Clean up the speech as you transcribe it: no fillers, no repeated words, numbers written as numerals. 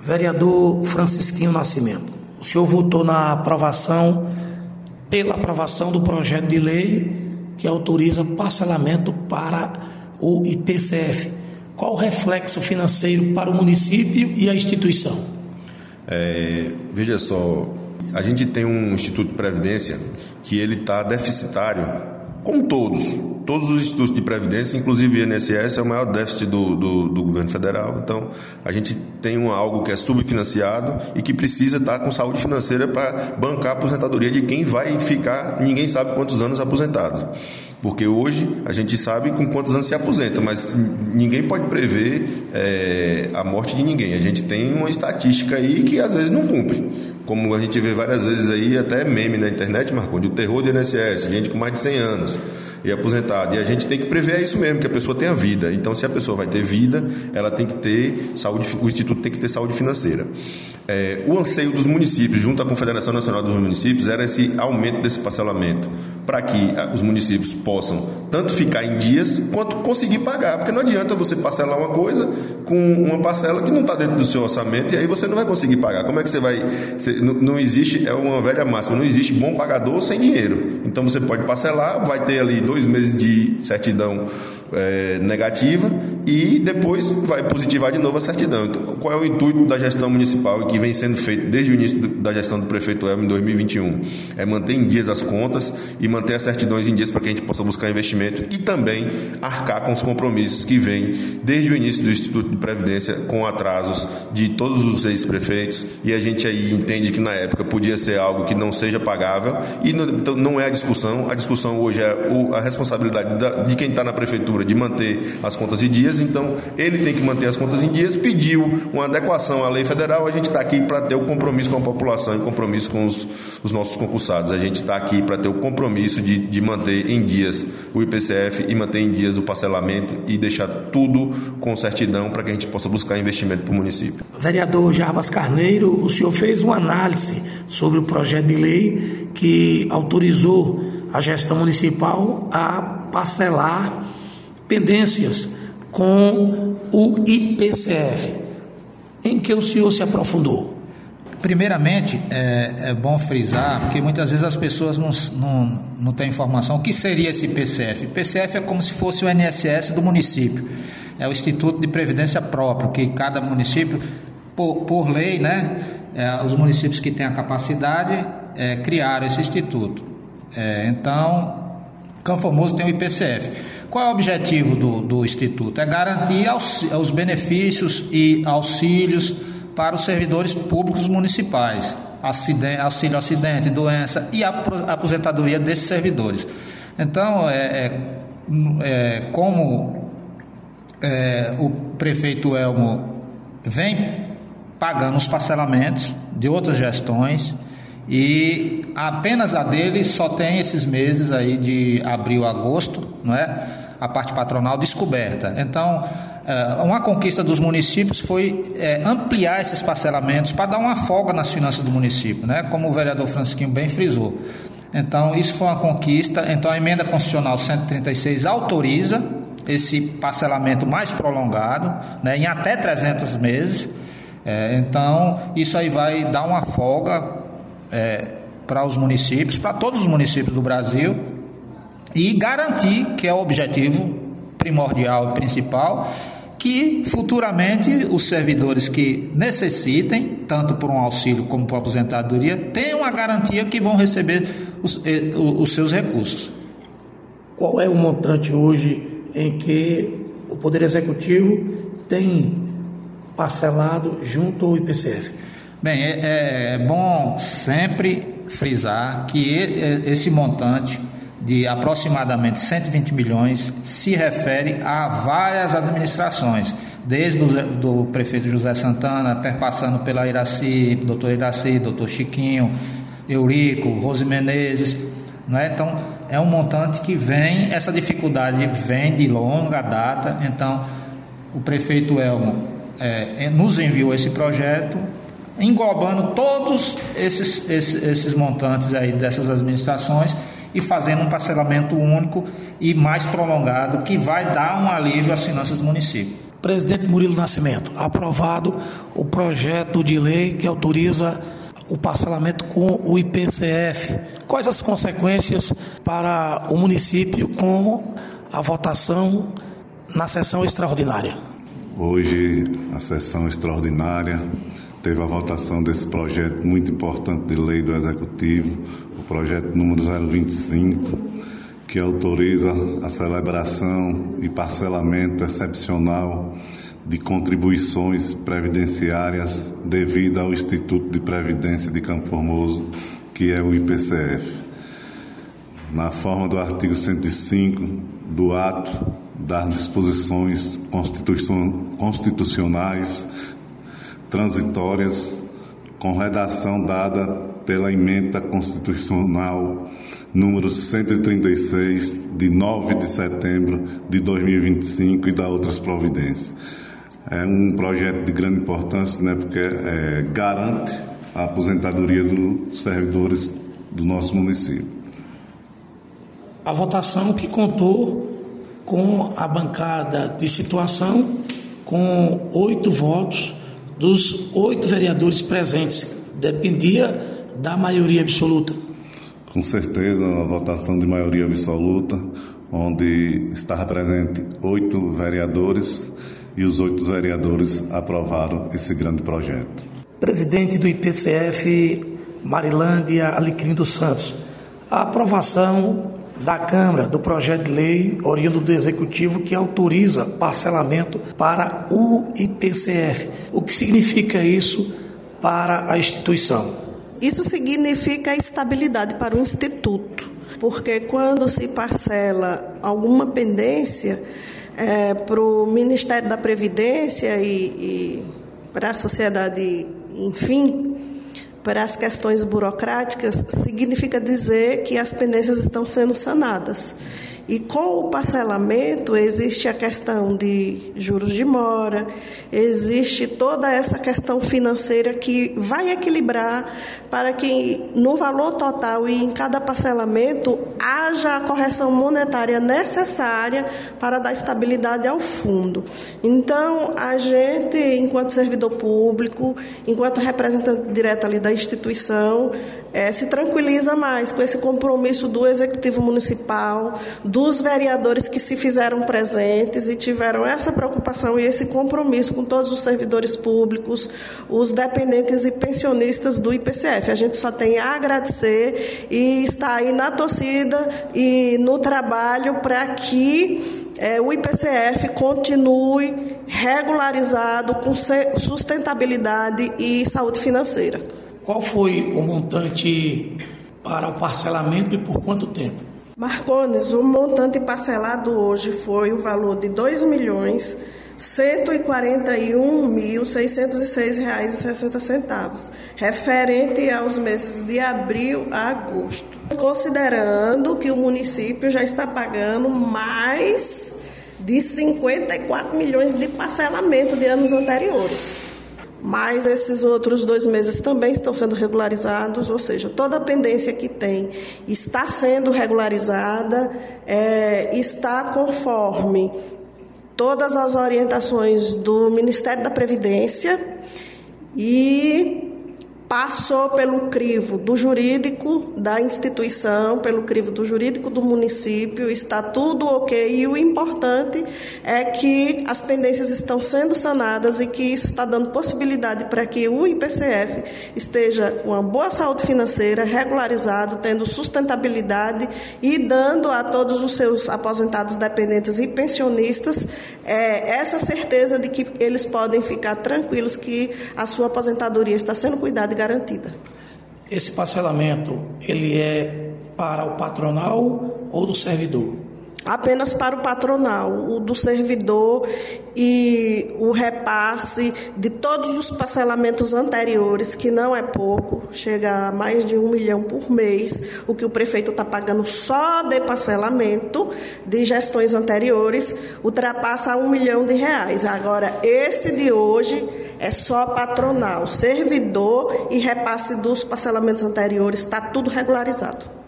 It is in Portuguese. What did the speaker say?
Vereador Francisquinho Nascimento, o senhor votou pela aprovação do projeto de lei que autoriza parcelamento para o IPCF. Qual o reflexo financeiro para o município e a instituição? Veja só, a gente tem um Instituto de Previdência que ele está deficitário, como todos os institutos de previdência, inclusive o INSS é o maior déficit do governo federal. Então, a gente tem algo que é subfinanciado e que precisa estar com saúde financeira para bancar a aposentadoria de quem vai ficar, ninguém sabe quantos anos aposentado. Porque hoje a gente sabe com quantos anos se aposenta, mas ninguém pode prever a morte de ninguém. A gente tem uma estatística aí que às vezes não cumpre. Como a gente vê várias vezes aí, até meme na internet, Marcondes, o terror do INSS, gente com mais de 100 anos e aposentado. E a gente tem que prever isso mesmo, que a pessoa tenha vida. Então, se a pessoa vai ter vida, ela tem que ter saúde, o Instituto tem que ter saúde financeira. O anseio dos municípios, junto à Confederação Nacional dos Municípios, era esse aumento desse parcelamento, para que os municípios possam tanto ficar em dias, quanto conseguir pagar. Porque não adianta você parcelar uma coisa com uma parcela que não está dentro do seu orçamento, e aí você não vai conseguir pagar. Como é que você vai... Não existe, é uma velha máxima, não existe bom pagador sem dinheiro. Então você pode parcelar, vai ter ali 2 meses de certidão negativa e depois vai positivar de novo a certidão. Então, qual é o intuito da gestão municipal e que vem sendo feito desde o início da gestão do prefeito Elmo em 2021? É manter em dias as contas e manter as certidões em dias para que a gente possa buscar investimento e também arcar com os compromissos que vêm desde o início do Instituto de Previdência com atrasos de todos os ex-prefeitos, e a gente aí entende que na época podia ser algo que não seja pagável e não é a discussão hoje é a responsabilidade de quem está na prefeitura de manter as contas em dias. Então ele tem que manter as contas em dias, pediu uma adequação à lei federal. A gente está aqui para ter o compromisso com a população e compromisso com os nossos concursados. A gente está aqui para ter o compromisso de manter em dias o IPCF e manter em dias o parcelamento e deixar tudo com certidão para que a gente possa buscar investimento para o município. Vereador Jarbas Carneiro, o senhor fez uma análise sobre o projeto de lei que autorizou a gestão municipal a parcelar pendências com o IPCF, em que o senhor se aprofundou. Primeiramente, é bom frisar, porque muitas vezes as pessoas não têm informação. O que seria esse IPCF? IPCF é como se fosse o INSS do município. É o Instituto de Previdência Próprio, que cada município, por lei, né, os municípios que têm a capacidade criaram esse instituto. Então, Campo Formoso tem o IPCF. Qual é o objetivo do Instituto? É garantir os benefícios e auxílios para os servidores públicos municipais, auxílio acidente, doença e a aposentadoria desses servidores. Então, como o prefeito Elmo vem pagando os parcelamentos de outras gestões, e apenas a dele só tem esses meses aí de abril a agosto, não é? A parte patronal descoberta. Então, uma conquista dos municípios foi ampliar esses parcelamentos para dar uma folga nas finanças do município, né? Como o vereador Francisquinho bem frisou. Então, isso foi uma conquista. Então, a emenda constitucional 136 autoriza esse parcelamento mais prolongado, né, em até 300 meses. Então, isso aí vai dar uma folga para os municípios, para todos os municípios do Brasil, e garantir, que é o objetivo primordial e principal, que futuramente os servidores que necessitem, tanto por um auxílio como por aposentadoria, tenham a garantia que vão receber os seus recursos. Qual é o montante hoje em que o Poder Executivo tem parcelado junto ao IPCF? Bem, é bom sempre frisar que esse montante de aproximadamente 120 milhões se refere a várias administrações, desde do prefeito José Santana, perpassando pela doutor Iraci, doutor Chiquinho, Eurico, Rose Menezes, não é? Então, é um montante que essa dificuldade vem de longa data. Então, o prefeito Elmo nos enviou esse projeto, englobando todos esses montantes aí dessas administrações e fazendo um parcelamento único e mais prolongado, que vai dar um alívio às finanças do município. Presidente Murilo Nascimento, aprovado o projeto de lei que autoriza o parcelamento com o IPCF. Quais as consequências para o município com a votação na sessão extraordinária? Hoje, a sessão extraordinária teve a votação desse projeto muito importante de lei do Executivo, o projeto número 025, que autoriza a celebração e parcelamento excepcional de contribuições previdenciárias devido ao Instituto de Previdência de Campo Formoso, que é o IPCF. Na forma do artigo 105 do ato das disposições constitucionais transitórias, com redação dada pela emenda constitucional número 136, de 9 de setembro de 2025 e da outras providências. É um projeto de grande importância, né, porque garante a aposentadoria dos servidores do nosso município. A votação que contou com a bancada de situação, com 8 votos dos 8 vereadores presentes, dependia da maioria absoluta. Com certeza, uma votação de maioria absoluta, onde estava presente 8 vereadores e os 8 vereadores aprovaram esse grande projeto. Presidente do IPCF, Marilândia Alecrim dos Santos, a aprovação da Câmara do projeto de lei oriundo do Executivo que autoriza parcelamento para o IPCF. O que significa isso para a instituição? Isso significa estabilidade para o Instituto, porque quando se parcela alguma pendência para o Ministério da Previdência e para a sociedade, enfim, para as questões burocráticas, significa dizer que as pendências estão sendo sanadas. E com o parcelamento existe a questão de juros de mora, existe toda essa questão financeira que vai equilibrar para que no valor total e em cada parcelamento haja a correção monetária necessária para dar estabilidade ao fundo. Então, a gente, enquanto servidor público, enquanto representante direto ali da instituição, se tranquiliza mais com esse compromisso do Executivo Municipal, dos vereadores que se fizeram presentes e tiveram essa preocupação e esse compromisso com todos os servidores públicos, os dependentes e pensionistas do IPCF. A gente só tem a agradecer e está aí na torcida e no trabalho para que o IPCF continue regularizado com sustentabilidade e saúde financeira. Qual foi o montante para o parcelamento e por quanto tempo? Marcones, o montante parcelado hoje foi o valor de R$ 2.141.606,60, referente aos meses de abril a agosto. Considerando que o município já está pagando mais de 54 milhões de parcelamento de anos anteriores. Mas esses outros 2 meses também estão sendo regularizados, ou seja, toda a pendência que tem está sendo regularizada, está conforme todas as orientações do Ministério da Previdência e passou pelo crivo do jurídico da instituição, pelo crivo do jurídico do município, está tudo ok, e o importante é que as pendências estão sendo sanadas e que isso está dando possibilidade para que o IPCF esteja com uma boa saúde financeira, regularizado, tendo sustentabilidade e dando a todos os seus aposentados, dependentes e pensionistas essa certeza de que eles podem ficar tranquilos que a sua aposentadoria está sendo cuidada e garantida. Esse parcelamento, ele é para o patronal ou do servidor? Apenas para o patronal, o do servidor e o repasse de todos os parcelamentos anteriores, que não é pouco, chega a mais de R$1 milhão por mês, o que o prefeito está pagando só de parcelamento de gestões anteriores, ultrapassa R$1 milhão. Agora, esse de hoje é só patronal, servidor e repasse dos parcelamentos anteriores, está tudo regularizado.